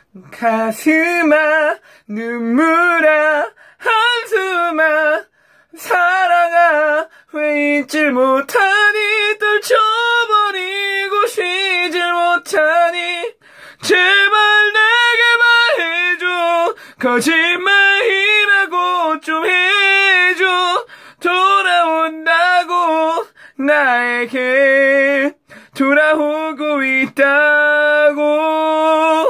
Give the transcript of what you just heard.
가슴아 눈물아 한숨아 사랑아 왜 잊질 못하니 떨쳐버리고 쉬질 못하니 제발 내게 말해줘 거짓말이라고 좀 해줘 돌아온다고 나에게 돌아오고 있다고